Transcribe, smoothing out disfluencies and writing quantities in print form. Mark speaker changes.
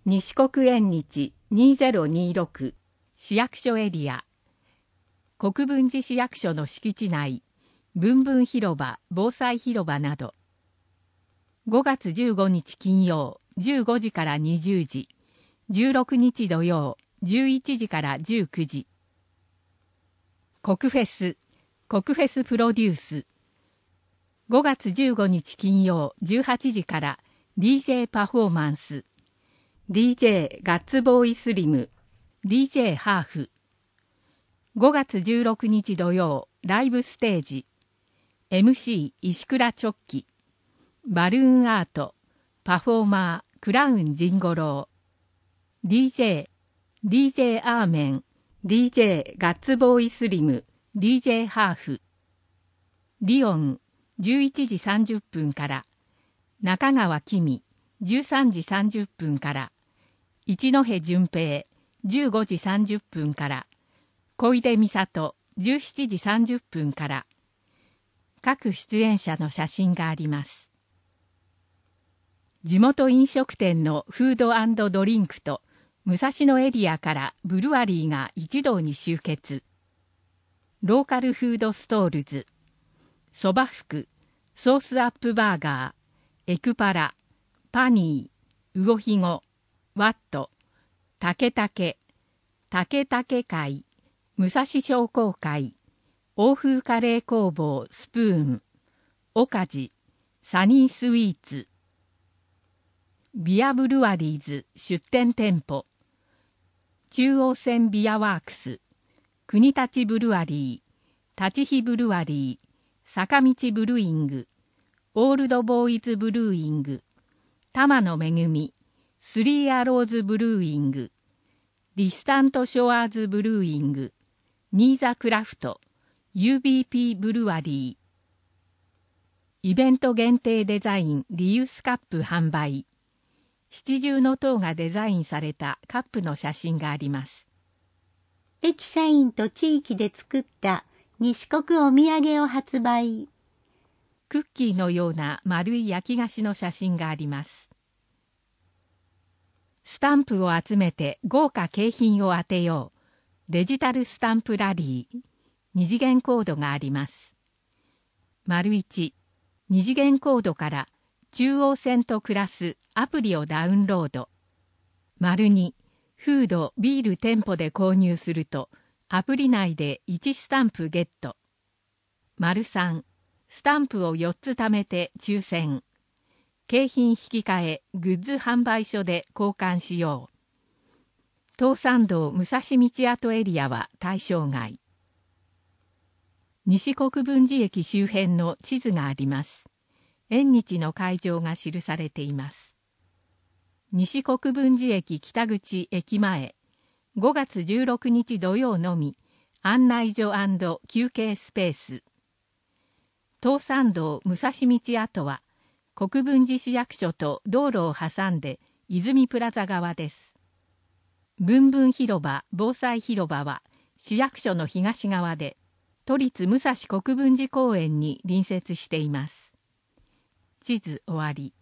Speaker 1: 西国縁日2026市役所エリア、国分寺市役所の敷地内、ぶんぶん広場、防災広場など。5月15日金曜15時から20時、16日土曜11時から19時。国フェスプロデュース。5月15日金曜18時から DJ パフォーマンス。DJ ガッツボーイスリム、DJ ハーフ。5月16日土曜、ライブステージ。MC 石倉チョッキ。バルーンアート、パフォーマー、クラウンジンゴロー。DJ アーメン、DJ ガッツボーイスリム、DJ ハーフ。リオン、11時30分から。中川きみ、13時30分から。一戸純平、15時30分から。小出美里、17時30分から。各出演者の写真があります。地元飲食店のフード&ドリンクと武蔵野エリアからブルワリーが一堂に集結。ローカルフードストールズ、そば福、ソースアップバーガー、エクパラ、パニー、魚ひご、ワット、竹竹会、武蔵商工会、欧風カレー工房スプーン、オカジ、サニースイーツ、ビアブルワリーズ出店店舗、中央線ビアワークス、国立ブルワリー、立飛ブルワリー、坂道ブルーイング、オールドボーイズブルーイング、玉の恵み、スリーアローズブルーイング、ディスタントショアーズブルーイング、ニーザクラフト、UBP ブルワリー。イベント限定デザインリユースカップ販売。七重の塔がデザインされたカップの写真があります。
Speaker 2: 駅社員と地域で作った西国お土産を発売。
Speaker 1: クッキーのような丸い焼き菓子の写真があります。スタンプを集めて豪華景品を当てよう。デジタルスタンプラリー。二次元コードがあります。丸1、二次元コードから中央線と暮らすアプリをダウンロード。丸2、フード・ビール店舗で購入するとアプリ内で1スタンプゲット。丸3、スタンプを4つ貯めて抽選。景品引き換えグッズ販売所で交換しよう。東山道武蔵道跡エリアは対象外。西国分寺駅周辺の地図があります。縁日の会場が記されています。西国分寺駅北口駅前、5月16日土曜のみ、案内所&休憩スペース。東山道武蔵道跡は、国分寺市役所と道路を挟んで泉プラザ側です。ぶんぶん広場、防災広場は市役所の東側で、都立武蔵国分寺公園に隣接しています。地図終わり。